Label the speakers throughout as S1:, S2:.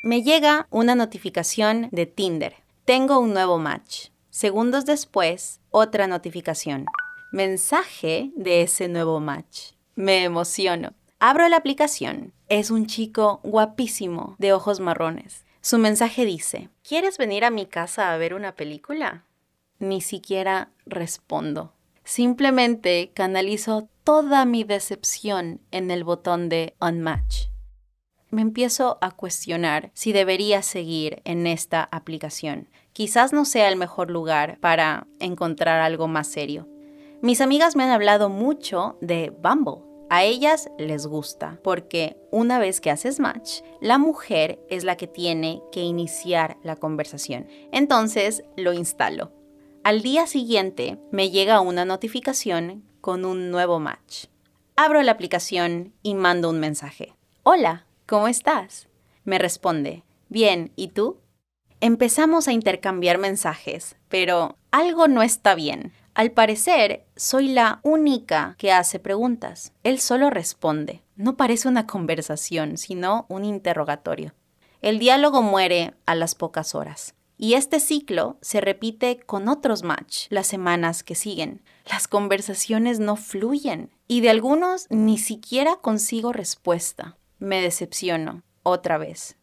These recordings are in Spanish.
S1: Me llega una notificación de Tinder. Tengo un nuevo match. Segundos después, otra notificación. Mensaje de ese nuevo match. Me emociono. Abro la aplicación. Es un chico guapísimo, de ojos marrones. Su mensaje dice: ¿quieres venir a mi casa a ver una película? Ni siquiera respondo. Simplemente canalizo toda mi decepción en el botón de Unmatch. Me empiezo a cuestionar si debería seguir en esta aplicación. Quizás no sea el mejor lugar para encontrar algo más serio. Mis amigas me han hablado mucho de Bumble. A ellas les gusta porque una vez que haces match, la mujer es la que tiene que iniciar la conversación. Entonces lo instalo. Al día siguiente me llega una notificación con un nuevo match. Abro la aplicación y mando un mensaje. Hola, ¿cómo estás? Me responde, bien, ¿y tú? Empezamos a intercambiar mensajes, pero algo no está bien. Al parecer, soy la única que hace preguntas. Él solo responde. No parece una conversación, sino un interrogatorio. El diálogo muere a las pocas horas. Y este ciclo se repite con otros match las semanas que siguen. Las conversaciones no fluyen y de algunos ni siquiera consigo respuesta. Me decepciono otra vez.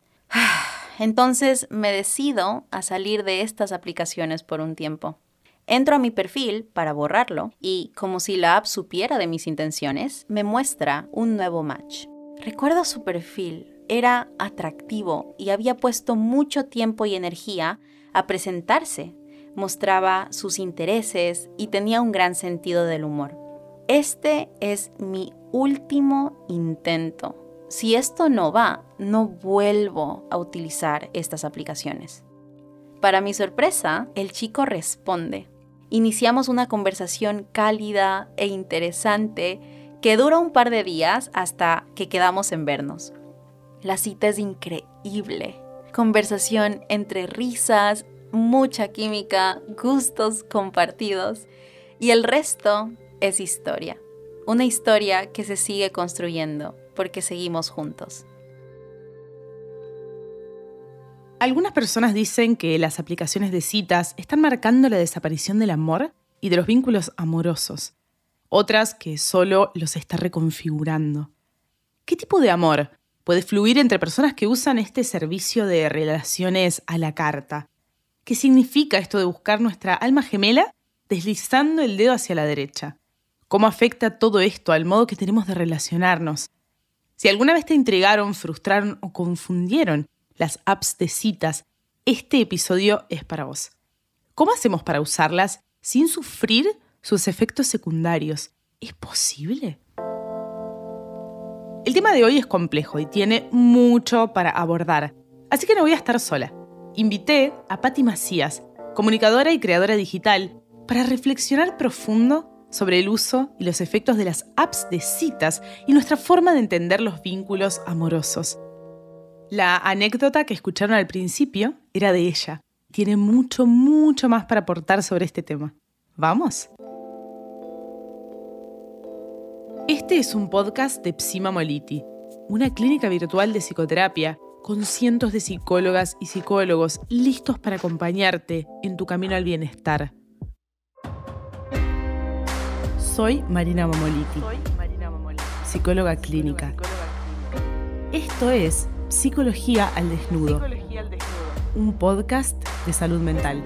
S1: Entonces me decido a salir de estas aplicaciones por un tiempo. Entro a mi perfil para borrarlo y, como si la app supiera de mis intenciones, me muestra un nuevo match. Recuerdo su perfil. Era atractivo y había puesto mucho tiempo y energía a presentarse. Mostraba sus intereses y tenía un gran sentido del humor. Este es mi último intento. Si esto no va, no vuelvo a utilizar estas aplicaciones. Para mi sorpresa, el chico responde. Iniciamos una conversación cálida e interesante que dura un par de días hasta que quedamos en vernos. La cita es increíble. Conversación entre risas, mucha química, gustos compartidos. Y el resto es historia. Una historia que se sigue construyendo porque seguimos juntos.
S2: Algunas personas dicen que las aplicaciones de citas están marcando la desaparición del amor y de los vínculos amorosos. Otras que solo los está reconfigurando. ¿Qué tipo de amor puede fluir entre personas que usan este servicio de relaciones a la carta? ¿Qué significa esto de buscar nuestra alma gemela deslizando el dedo hacia la derecha? ¿Cómo afecta todo esto al modo que tenemos de relacionarnos? Si alguna vez te intrigaron, frustraron o confundieron las apps de citas, este episodio es para vos. ¿Cómo hacemos para usarlas sin sufrir sus efectos secundarios? ¿Es posible? El tema de hoy es complejo y tiene mucho para abordar, así que no voy a estar sola. Invité a Patti Macías, comunicadora y creadora digital, para reflexionar profundo sobre el uso y los efectos de las apps de citas y nuestra forma de entender los vínculos amorosos. La anécdota que escucharon al principio era de ella. Tiene mucho más para aportar sobre este tema. ¿Vamos? Este es un podcast de Psima Moliti, una clínica virtual de psicoterapia con cientos de psicólogas y psicólogos listos para acompañarte en tu camino al bienestar. Soy Marina Momoliti, psicóloga clínica. Esto es Psicología al Desnudo, un podcast de salud mental.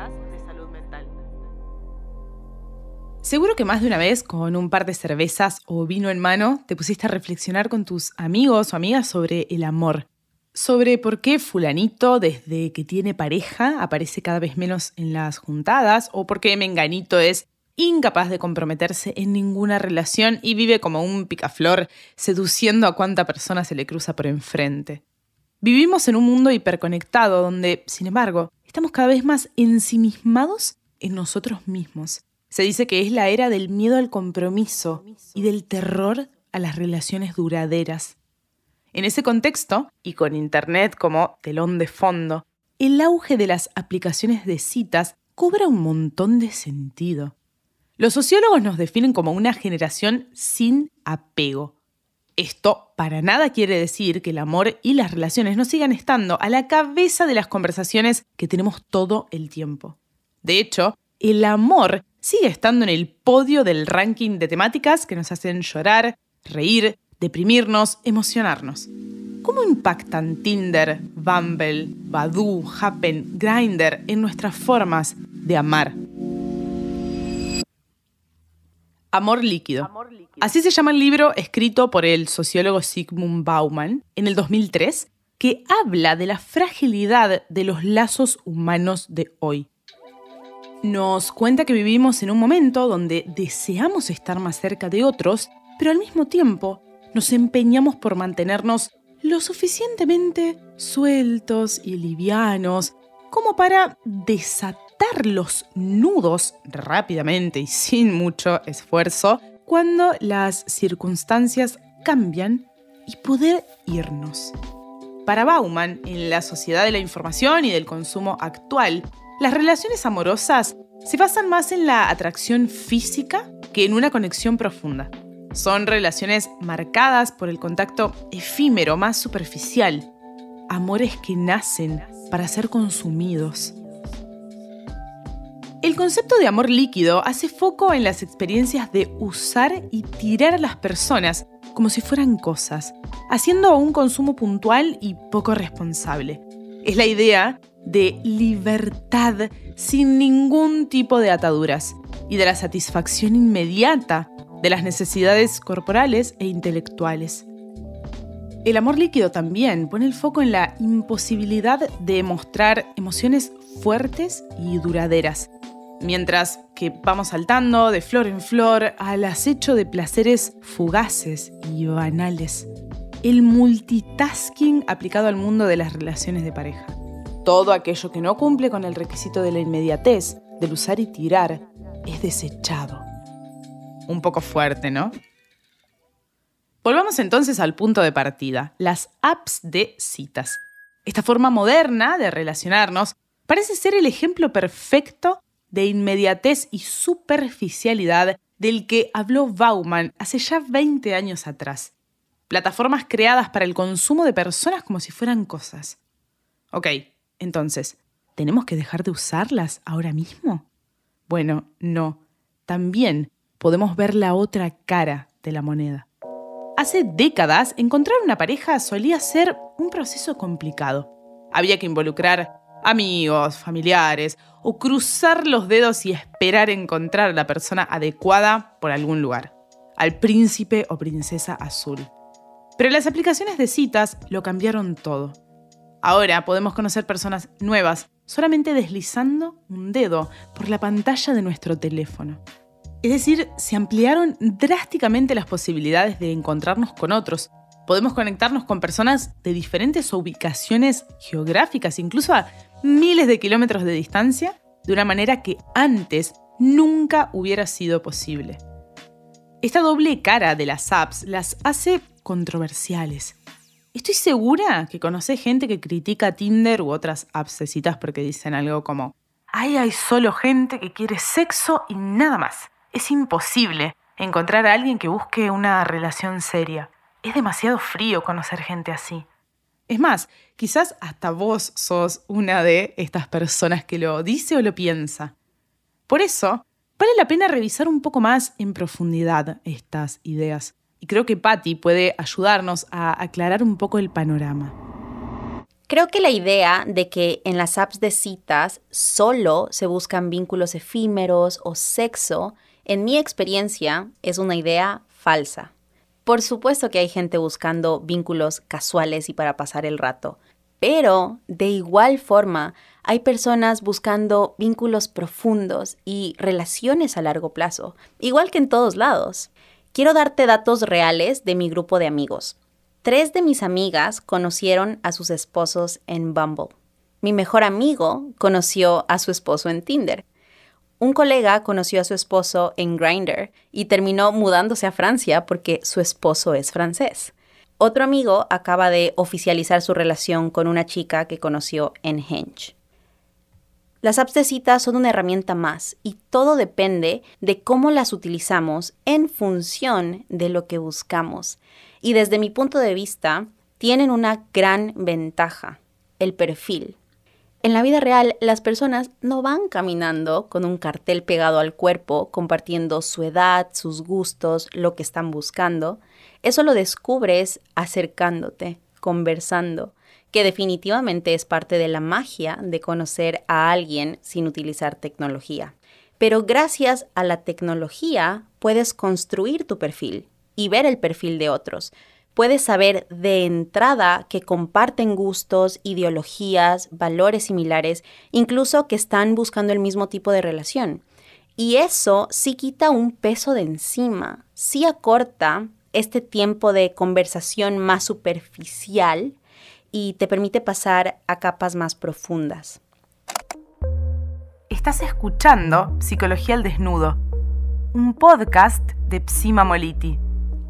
S2: Seguro que más de una vez, con un par de cervezas o vino en mano, te pusiste a reflexionar con tus amigos o amigas sobre el amor. Sobre por qué fulanito, desde que tiene pareja, aparece cada vez menos en las juntadas, o por qué menganito es incapaz de comprometerse en ninguna relación y vive como un picaflor, seduciendo a cuanta persona se le cruza por enfrente. Vivimos en un mundo hiperconectado donde, sin embargo, estamos cada vez más ensimismados en nosotros mismos. Se dice que es la era del miedo al compromiso y del terror a las relaciones duraderas. En ese contexto, y con Internet como telón de fondo, el auge de las aplicaciones de citas cobra un montón de sentido. Los sociólogos nos definen como una generación sin apego. Esto para nada quiere decir que el amor y las relaciones no sigan estando a la cabeza de las conversaciones que tenemos todo el tiempo. De hecho, el amor sigue estando en el podio del ranking de temáticas que nos hacen llorar, reír, deprimirnos, emocionarnos. ¿Cómo impactan Tinder, Bumble, Badoo, Happen, Grindr en nuestras formas de amar? Amor líquido. Así se llama el libro escrito por el sociólogo Zygmunt Bauman en el 2003, que habla de la fragilidad de los lazos humanos de hoy. Nos cuenta que vivimos en un momento donde deseamos estar más cerca de otros, pero al mismo tiempo nos empeñamos por mantenernos lo suficientemente sueltos y livianos como para desatar los nudos rápidamente y sin mucho esfuerzo cuando las circunstancias cambian y poder irnos. Para Bauman, en la sociedad de la información y del consumo actual, las relaciones amorosas se basan más en la atracción física que en una conexión profunda. Son relaciones marcadas por el contacto efímero, más superficial. Amores que nacen para ser consumidos. El concepto de amor líquido hace foco en las experiencias de usar y tirar a las personas como si fueran cosas, haciendo un consumo puntual y poco responsable. Es la idea de libertad sin ningún tipo de ataduras y de la satisfacción inmediata de las necesidades corporales e intelectuales. El amor líquido también pone el foco en la imposibilidad de mostrar emociones fuertes y duraderas, mientras que vamos saltando de flor en flor al acecho de placeres fugaces y banales. El multitasking aplicado al mundo de las relaciones de pareja. Todo aquello que no cumple con el requisito de la inmediatez, del usar y tirar, es desechado. Un poco fuerte, ¿no? Volvamos entonces al punto de partida, las apps de citas. Esta forma moderna de relacionarnos parece ser el ejemplo perfecto de inmediatez y superficialidad del que habló Bauman hace ya 20 años atrás. Plataformas creadas para el consumo de personas como si fueran cosas. Ok, entonces, ¿tenemos que dejar de usarlas ahora mismo? Bueno, no. También podemos ver la otra cara de la moneda. Hace décadas, encontrar una pareja solía ser un proceso complicado. Había que involucrar amigos, familiares, o cruzar los dedos y esperar encontrar a la persona adecuada por algún lugar. Al príncipe o princesa azul. Pero las aplicaciones de citas lo cambiaron todo. Ahora podemos conocer personas nuevas solamente deslizando un dedo por la pantalla de nuestro teléfono. Es decir, se ampliaron drásticamente las posibilidades de encontrarnos con otros. Podemos conectarnos con personas de diferentes ubicaciones geográficas, incluso a miles de kilómetros de distancia, de una manera que antes nunca hubiera sido posible. Esta doble cara de las apps las hace controversiales. Estoy segura que conocés gente que critica Tinder u otras apps de citas porque dicen algo como: ahí hay solo gente que quiere sexo y nada más. Es imposible encontrar a alguien que busque una relación seria. Es demasiado frío conocer gente así. Es más, quizás hasta vos sos una de estas personas que lo dice o lo piensa. Por eso, vale la pena revisar un poco más en profundidad estas ideas. Y creo que Patty puede ayudarnos a aclarar un poco el panorama.
S1: Creo que la idea de que en las apps de citas solo se buscan vínculos efímeros o sexo, en mi experiencia, es una idea falsa. Por supuesto que hay gente buscando vínculos casuales y para pasar el rato, pero de igual forma hay personas buscando vínculos profundos y relaciones a largo plazo, igual que en todos lados. Quiero darte datos reales de mi grupo de amigos. 3 de mis amigas conocieron a sus esposos en Bumble. Mi mejor amigo conoció a su esposo en Tinder. Un colega conoció a su esposo en Grindr y terminó mudándose a Francia porque su esposo es francés. Otro amigo acaba de oficializar su relación con una chica que conoció en Hinge. Las apps de citas son una herramienta más y todo depende de cómo las utilizamos en función de lo que buscamos. Y desde mi punto de vista, tienen una gran ventaja, el perfil. En la vida real, las personas no van caminando con un cartel pegado al cuerpo, compartiendo su edad, sus gustos, lo que están buscando. Eso lo descubres acercándote, conversando, que definitivamente es parte de la magia de conocer a alguien sin utilizar tecnología. Pero gracias a la tecnología puedes construir tu perfil y ver el perfil de otros. Puedes saber de entrada que comparten gustos, ideologías, valores similares, incluso que están buscando el mismo tipo de relación. Y eso sí quita un peso de encima, sí acorta este tiempo de conversación más superficial y te permite pasar a capas más profundas.
S2: Estás escuchando Psicología al Desnudo, un podcast de Psima Moliti.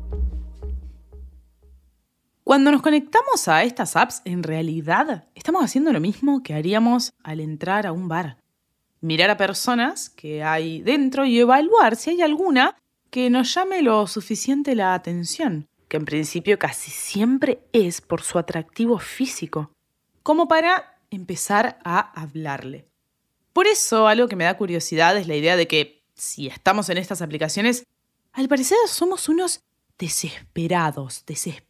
S2: Cuando nos conectamos a estas apps, en realidad estamos haciendo lo mismo que haríamos al entrar a un bar. Mirar a personas que hay dentro y evaluar si hay alguna que nos llame lo suficiente la atención, que en principio casi siempre es por su atractivo físico, como para empezar a hablarle. Por eso, algo que me da curiosidad es la idea de que, si estamos en estas aplicaciones, al parecer somos unos desesperadas,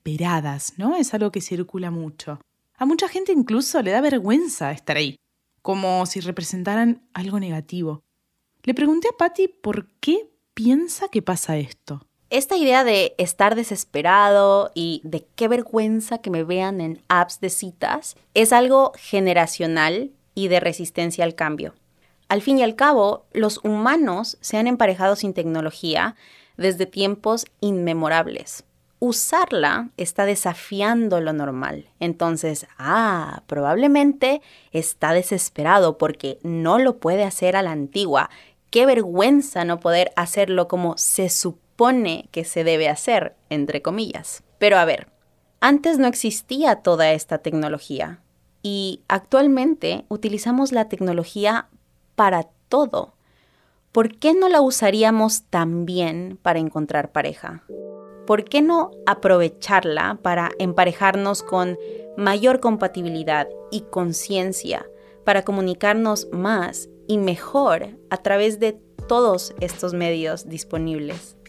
S2: ¿no? Es algo que circula mucho. A mucha gente incluso le da vergüenza estar ahí, como si representaran algo negativo. Le pregunté a Patti por qué piensa que pasa esto.
S1: Esta idea de estar desesperado y de qué vergüenza que me vean en apps de citas es algo generacional y de resistencia al cambio. Al fin y al cabo, los humanos se han emparejado sin tecnología desde tiempos inmemorables. Usarla está desafiando lo normal. Entonces, probablemente está desesperado porque no lo puede hacer a la antigua. Qué vergüenza no poder hacerlo como se supone que se debe hacer, entre comillas. Pero a ver, antes no existía toda esta tecnología y actualmente utilizamos la tecnología para todo. ¿Por qué no la usaríamos también para encontrar pareja? ¿Por qué no aprovecharla para emparejarnos con mayor compatibilidad y conciencia, para comunicarnos más y mejor a través de todos estos medios disponibles?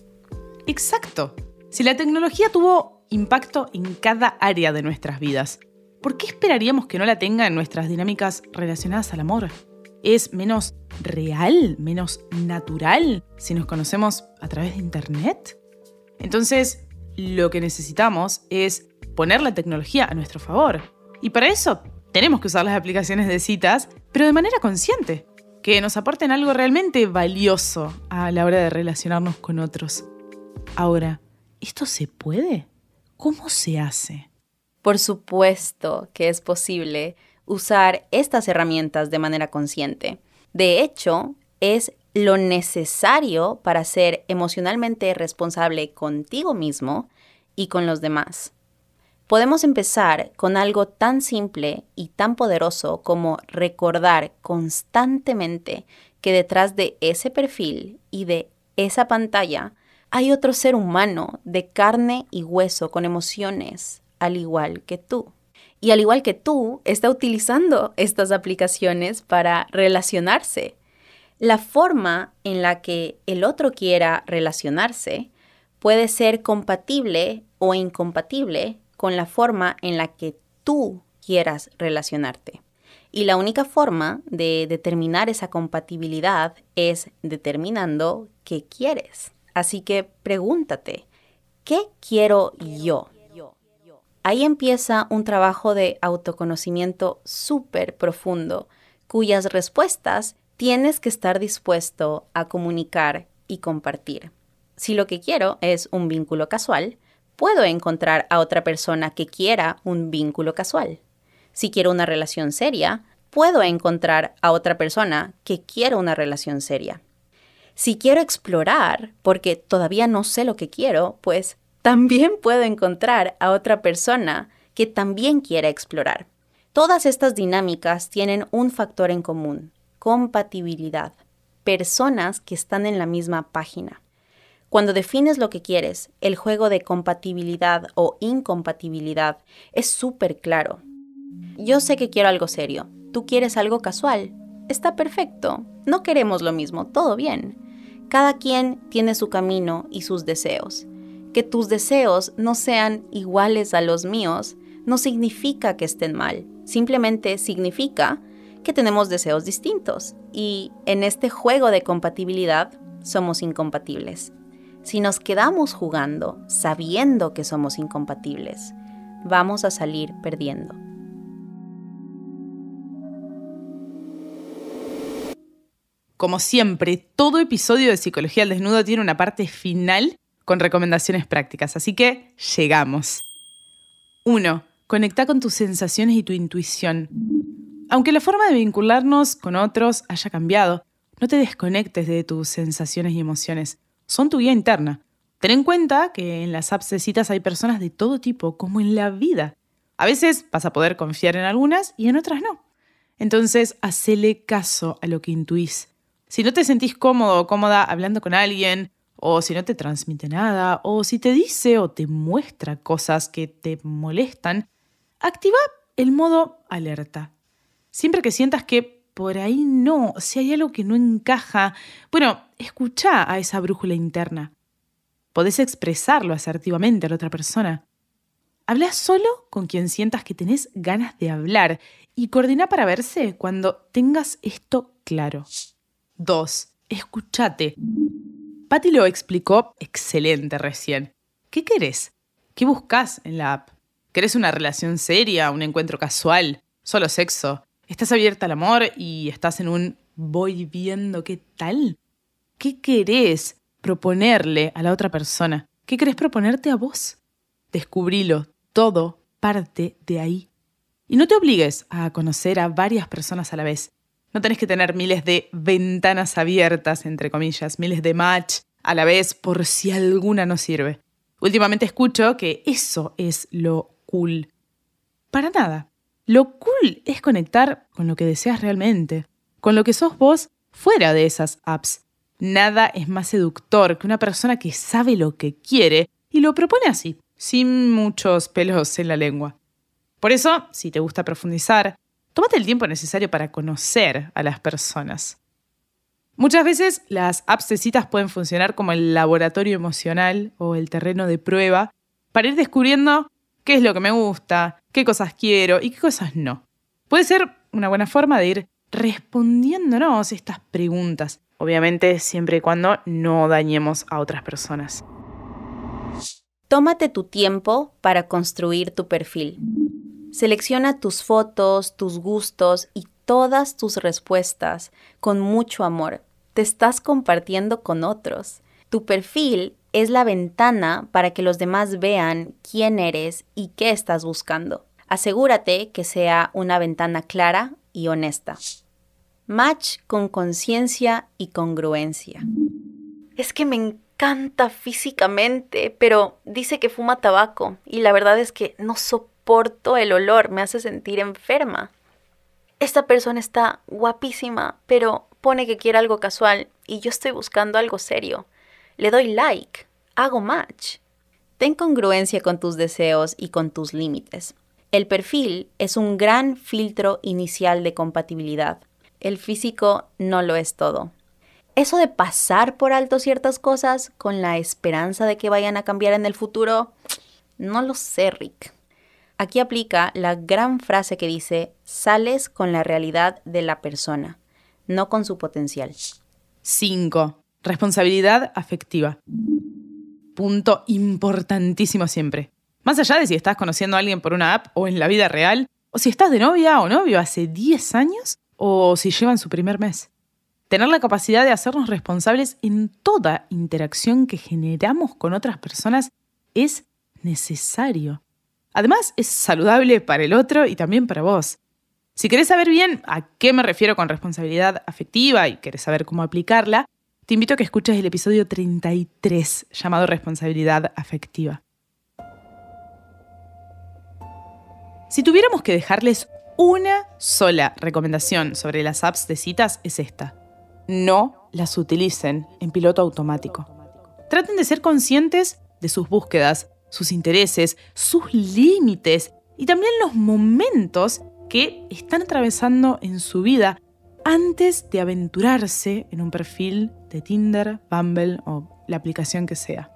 S2: Exacto. Si la tecnología tuvo impacto en cada área de nuestras vidas, ¿por qué esperaríamos que no la tenga en nuestras dinámicas relacionadas al amor? ¿Es menos real, menos natural si nos conocemos a través de Internet? Entonces, lo que necesitamos es poner la tecnología a nuestro favor. Y para eso tenemos que usar las aplicaciones de citas, pero de manera consciente, que nos aporten algo realmente valioso a la hora de relacionarnos con otros. Ahora, ¿esto se puede? ¿Cómo se hace?
S1: Por supuesto que es posible usar estas herramientas de manera consciente. De hecho, es lo necesario para ser emocionalmente responsable contigo mismo y con los demás. Podemos empezar con algo tan simple y tan poderoso como recordar constantemente que detrás de ese perfil y de esa pantalla hay otro ser humano de carne y hueso con emociones, al igual que tú. Y al igual que tú, está utilizando estas aplicaciones para relacionarse. La forma en la que el otro quiera relacionarse puede ser compatible o incompatible con la forma en la que tú quieras relacionarte. Y la única forma de determinar esa compatibilidad es determinando qué quieres. Así que pregúntate, ¿qué quiero yo? Ahí empieza un trabajo de autoconocimiento súper profundo, cuyas respuestas tienes que estar dispuesto a comunicar y compartir. Si lo que quiero es un vínculo casual, puedo encontrar a otra persona que quiera un vínculo casual. Si quiero una relación seria, puedo encontrar a otra persona que quiera una relación seria. Si quiero explorar, porque todavía no sé lo que quiero, pues también puedo encontrar a otra persona que también quiera explorar. Todas estas dinámicas tienen un factor en común: compatibilidad. Personas que están en la misma página. Cuando defines lo que quieres, el juego de compatibilidad o incompatibilidad es súper claro. Yo sé que quiero algo serio. Tú quieres algo casual. Está perfecto. No queremos lo mismo. Todo bien. Cada quien tiene su camino y sus deseos. Que tus deseos no sean iguales a los míos no significa que estén mal. Simplemente significa que tenemos deseos distintos. Y en este juego de compatibilidad somos incompatibles. Si nos quedamos jugando sabiendo que somos incompatibles, vamos a salir perdiendo.
S2: Como siempre, todo episodio de Psicología al Desnudo tiene una parte final con recomendaciones prácticas, así que llegamos. 1. Conecta con tus sensaciones y tu intuición. Aunque la forma de vincularnos con otros haya cambiado, no te desconectes de tus sensaciones y emociones. Son tu guía interna. Ten en cuenta que en las apps de citas hay personas de todo tipo, como en la vida. A veces vas a poder confiar en algunas y en otras no. Entonces, hacele caso a lo que intuís. Si no te sentís cómodo o cómoda hablando con alguien, o si no te transmite nada, o si te dice o te muestra cosas que te molestan, activa el modo alerta. Siempre que sientas que por ahí no, si hay algo que no encaja, bueno, escuchá a esa brújula interna. Podés expresarlo asertivamente a la otra persona. Habla solo con quien sientas que tenés ganas de hablar y coordina para verse cuando tengas esto claro. 2. Escuchate. Patti lo explicó excelente recién. ¿Qué querés? ¿Qué buscás en la app? ¿Querés una relación seria, un encuentro casual, solo sexo? ¿Estás abierta al amor y estás en un voy viendo qué tal? ¿Qué querés proponerle a la otra persona? ¿Qué querés proponerte a vos? Descubrilo, todo parte de ahí. Y no te obligues a conocer a varias personas a la vez. No tenés que tener miles de ventanas abiertas, entre comillas, miles de match a la vez por si alguna no sirve. Últimamente escucho que eso es lo cool. Para nada. Lo cool es conectar con lo que deseas realmente, con lo que sos vos fuera de esas apps. Nada es más seductor que una persona que sabe lo que quiere y lo propone así, sin muchos pelos en la lengua. Por eso, si te gusta profundizar, tómate el tiempo necesario para conocer a las personas. Muchas veces las apps de citas pueden funcionar como el laboratorio emocional o el terreno de prueba para ir descubriendo qué es lo que me gusta, qué cosas quiero y qué cosas no. Puede ser una buena forma de ir respondiéndonos estas preguntas, obviamente siempre y cuando no dañemos a otras personas.
S1: Tómate tu tiempo para construir tu perfil. Selecciona tus fotos, tus gustos y todas tus respuestas con mucho amor. Te estás compartiendo con otros. Tu perfil es la ventana para que los demás vean quién eres y qué estás buscando. Asegúrate que sea una ventana clara y honesta. Match con conciencia y congruencia. Es que me encanta físicamente, pero dice que fuma tabaco y la verdad es que no soporto el olor, me hace sentir enferma. Esta persona está guapísima, pero pone que quiere algo casual y yo estoy buscando algo serio. Le doy like, hago match. Ten congruencia con tus deseos y con tus límites. El perfil es un gran filtro inicial de compatibilidad. El físico no lo es todo. Eso de pasar por alto ciertas cosas con la esperanza de que vayan a cambiar en el futuro, no lo sé, Rick. Aquí aplica la gran frase que dice, sales con la realidad de la persona, no con su potencial.
S2: 5. Responsabilidad afectiva. Punto importantísimo siempre. Más allá de si estás conociendo a alguien por una app o en la vida real, o si estás de novia o novio hace 10 años, o si llevan su primer mes. Tener la capacidad de hacernos responsables en toda interacción que generamos con otras personas es necesario. Además, es saludable para el otro y también para vos. Si querés saber bien a qué me refiero con responsabilidad afectiva y querés saber cómo aplicarla, te invito a que escuches el episodio 33, llamado Responsabilidad Afectiva. Si tuviéramos que dejarles una sola recomendación sobre las apps de citas, es esta. No las utilicen en piloto automático. Traten de ser conscientes de sus búsquedas, sus intereses, sus límites y también los momentos que están atravesando en su vida antes de aventurarse en un perfil de Tinder, Bumble o la aplicación que sea.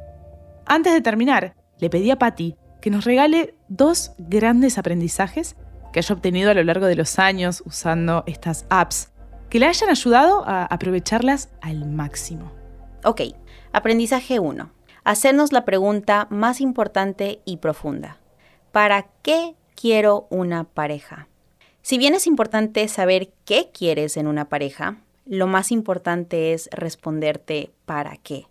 S2: Antes de terminar, le pedí a Patty que nos regale 2 grandes aprendizajes que haya obtenido a lo largo de los años usando estas apps, que le hayan ayudado a aprovecharlas al máximo.
S1: Ok, aprendizaje 1. Hacernos la pregunta más importante y profunda. ¿Para qué quiero una pareja? Si bien es importante saber qué quieres en una pareja, lo más importante es responderte ¿para qué?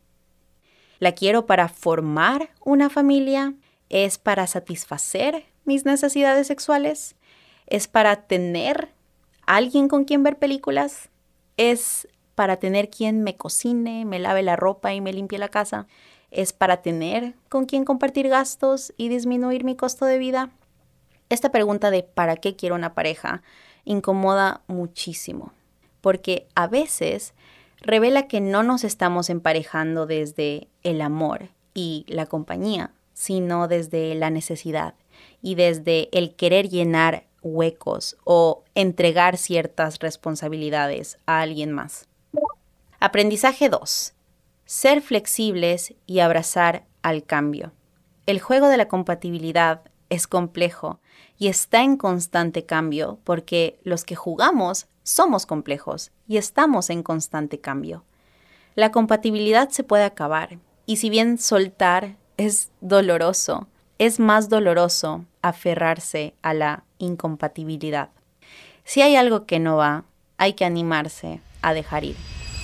S1: ¿La quiero para formar una familia? ¿Es para satisfacer mis necesidades sexuales? ¿Es para tener alguien con quien ver películas? ¿Es para tener quien me cocine, me lave la ropa y me limpie la casa? ¿Es para tener con quien compartir gastos y disminuir mi costo de vida? Esta pregunta de ¿para qué quiero una pareja? Incomoda muchísimo, porque a veces revela que no nos estamos emparejando desde el amor y la compañía, sino desde la necesidad y desde el querer llenar huecos o entregar ciertas responsabilidades a alguien más. Aprendizaje 2. Ser flexibles y abrazar al cambio. El juego de la compatibilidad es complejo y está en constante cambio porque los que jugamos somos complejos y estamos en constante cambio. La compatibilidad se puede acabar y si bien soltar es doloroso, es más doloroso aferrarse a la incompatibilidad. Si hay algo que no va, hay que animarse a dejar ir.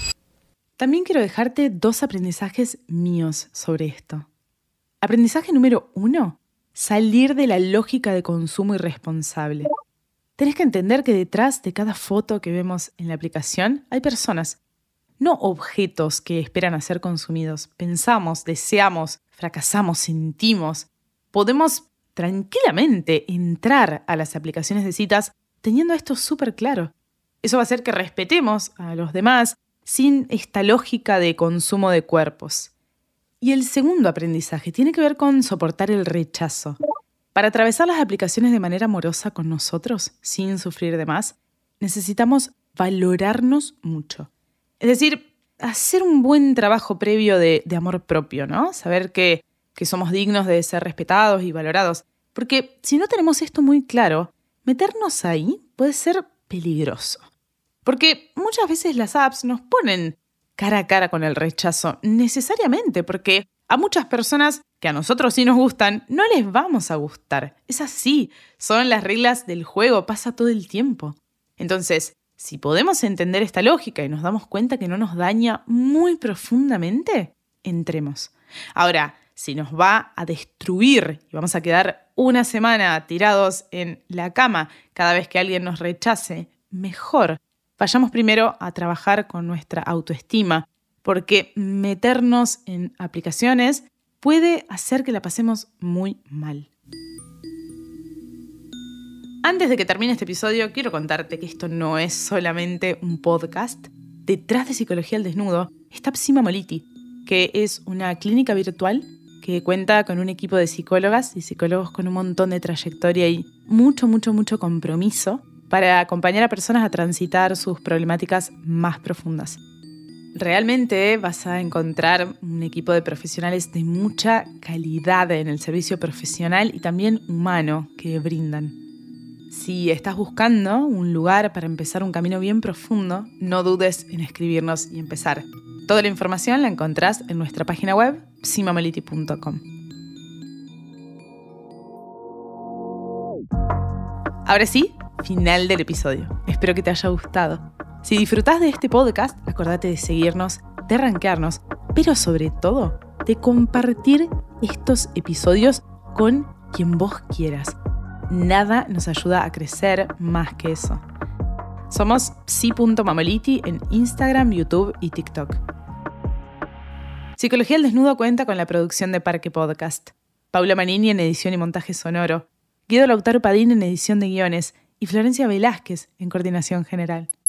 S2: También quiero dejarte 2 aprendizajes míos sobre esto. Aprendizaje número 1. Salir de la lógica de consumo irresponsable. Tenés que entender que detrás de cada foto que vemos en la aplicación hay personas, no objetos que esperan a ser consumidos. Pensamos, deseamos, fracasamos, sentimos. Podemos tranquilamente entrar a las aplicaciones de citas teniendo esto súper claro. Eso va a hacer que respetemos a los demás sin esta lógica de consumo de cuerpos. Y el segundo aprendizaje tiene que ver con soportar el rechazo. Para atravesar las aplicaciones de manera amorosa con nosotros, sin sufrir de más, necesitamos valorarnos mucho. Es decir, hacer un buen trabajo previo de amor propio, ¿no? Saber que somos dignos de ser respetados y valorados. Porque si no tenemos esto muy claro, meternos ahí puede ser peligroso. Porque muchas veces las apps nos ponen cara a cara con el rechazo, necesariamente, porque a muchas personas que a nosotros sí nos gustan, no les vamos a gustar. Es así, son las reglas del juego, pasa todo el tiempo. Entonces, si podemos entender esta lógica y nos damos cuenta que no nos daña muy profundamente, entremos. Ahora, si nos va a destruir y vamos a quedar una semana tirados en la cama cada vez que alguien nos rechace, mejor vayamos primero a trabajar con nuestra autoestima, porque meternos en aplicaciones puede hacer que la pasemos muy mal. Antes de que termine este episodio, quiero contarte que esto no es solamente un podcast. Detrás de Psicología al Desnudo está Psima Moliti, que es una clínica virtual que cuenta con un equipo de psicólogas y psicólogos con un montón de trayectoria y mucho compromiso para acompañar a personas a transitar sus problemáticas más profundas. Realmente vas a encontrar un equipo de profesionales de mucha calidad en el servicio profesional y también humano que brindan. Si estás buscando un lugar para empezar un camino bien profundo, no dudes en escribirnos y empezar. Toda la información la encontrás en nuestra página web, psimamoliti.com. Ahora sí, final del episodio. Espero que te haya gustado. Si disfrutás de este podcast, acordate de seguirnos, de rankearnos, pero sobre todo, de compartir estos episodios con quien vos quieras. Nada nos ayuda a crecer más que eso. Somos psi.mamoliti en Instagram, YouTube y TikTok. Psicología al Desnudo cuenta con la producción de Parque Podcast. Paula Manini en edición y montaje sonoro. Guido Lautaro Padín en edición de guiones y Florencia Velázquez en coordinación general.